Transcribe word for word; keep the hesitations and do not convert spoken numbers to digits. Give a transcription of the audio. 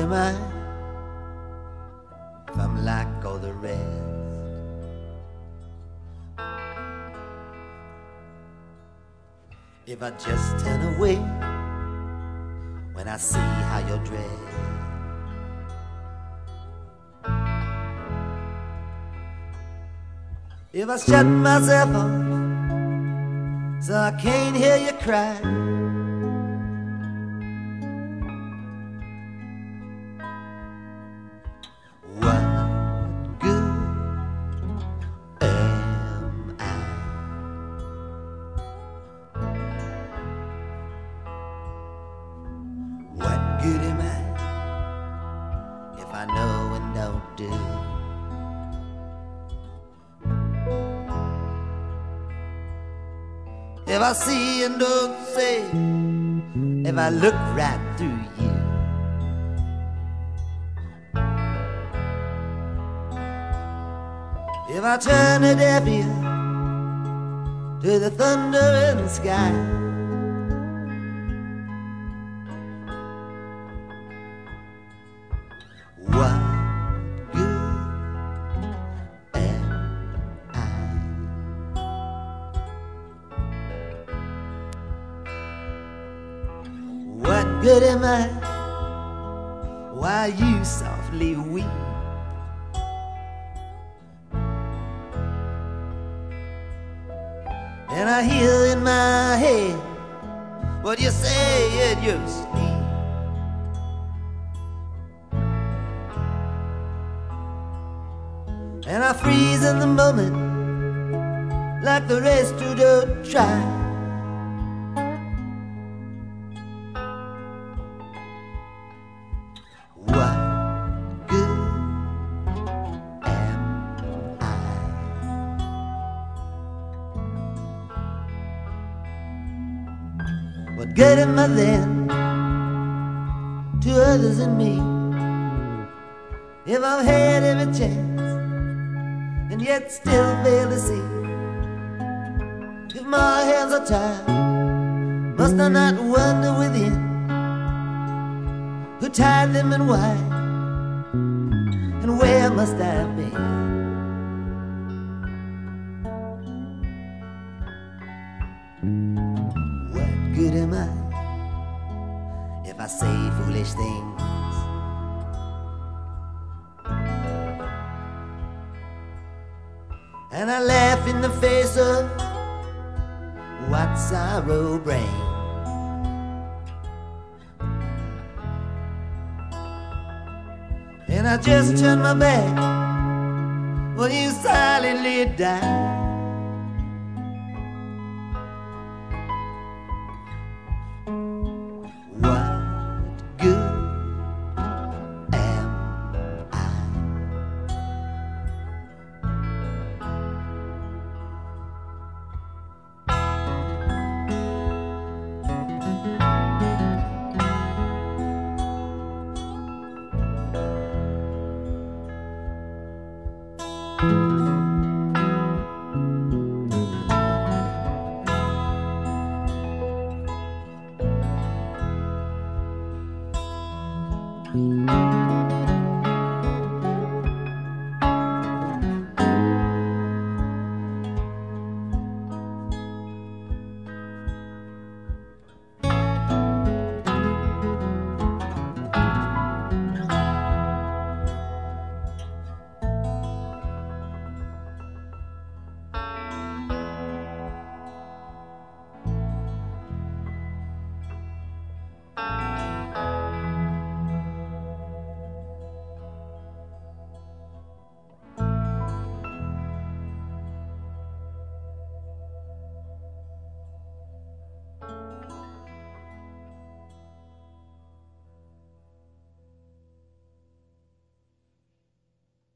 am I if I'm like all the rest? If I just turn away when I see how you're dressed, if I shut myself off so I can't hear you cry, what good am I? What good am I if I know and don't do? If I see and don't say, if I look right through you, if I turn a deaf ear to the thunder in the sky, what good am I? What good am I while you softly weep? And I hear in my head what you say in your sleep. And I freeze in the moment like the rest who don't try. What good am I? What good am I then to others and me if I've had every chance and yet still fail to see? If my hands are tied, must I not wonder within who tied them and why, and where must I be? What good am I if I say foolish things? And I laugh in the face of what sorrow brings. And I just turn my back when you silently die.